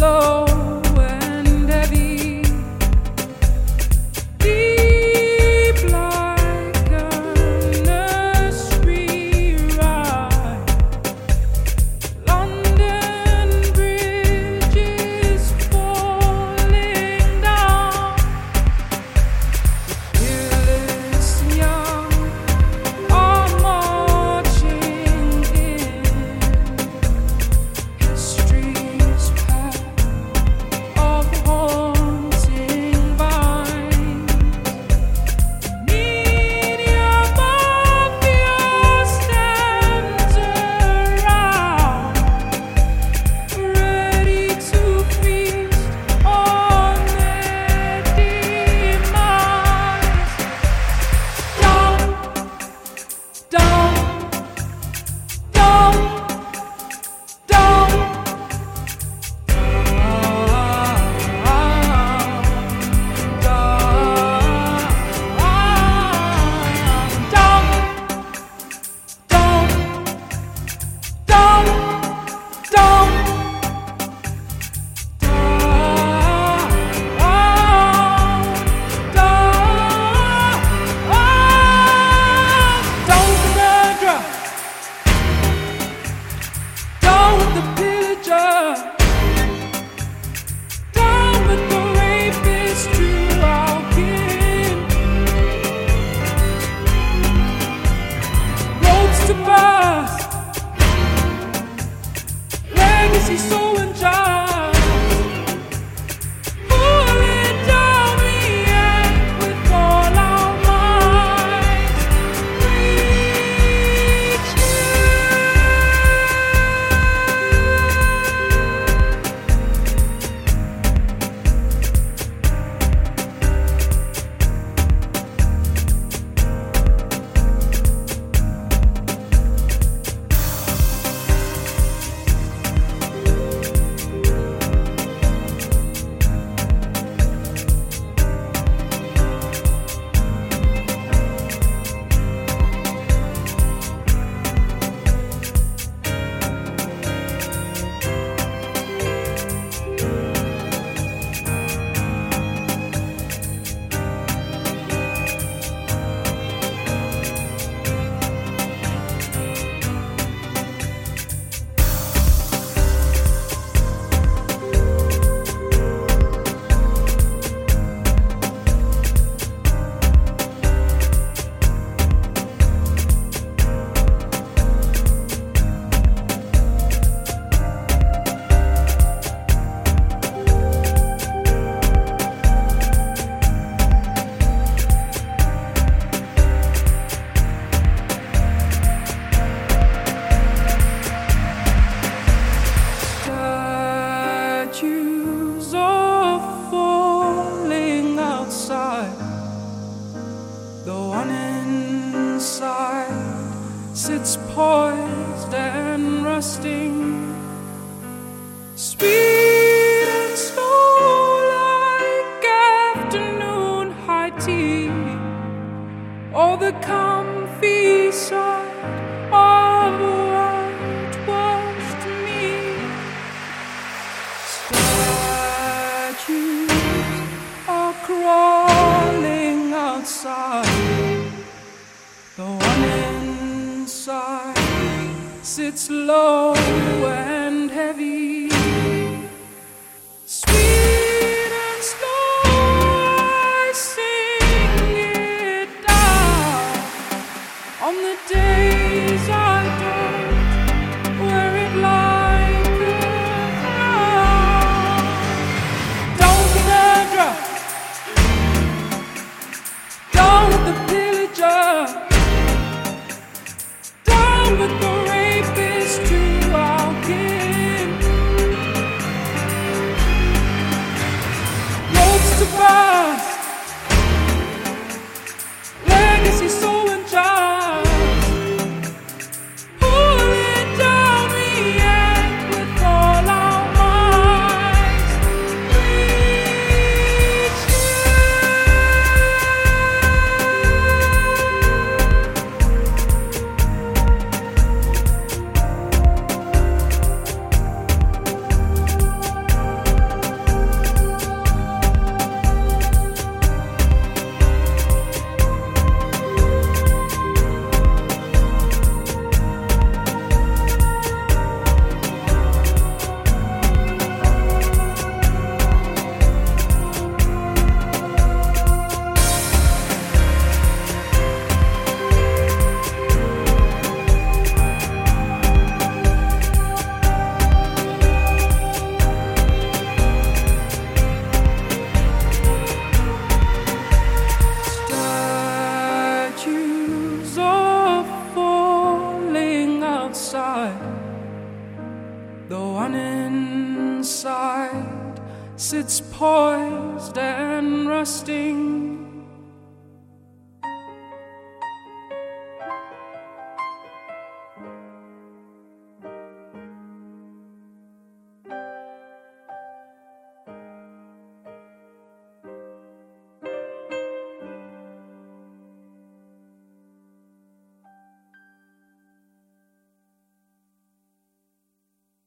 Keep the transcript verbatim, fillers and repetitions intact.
low and heavy, deep like a nursery rhyme. London Bridge is falling down. The fearless young are marching in. History's path of haunting vines. Media mafia stands around, ready to feast on their demise. Down, down, down, down, down with the pillager, down with the rapist to our kin. Roads to pass, legacy so unjust. Pulling down the end with all our minds. Reach statues are falling outside. The one inside sits poised and rusting. Sweet and slow like afternoon high tea, or the comfy side of whitewashed me. Statues are crawling outside. The one inside sits low and heavy. Sweet and slow I sing it down on the days I don't wear it like a crown. Down with the drug, down with the pillager, down with the rapist to our sits poised and rusting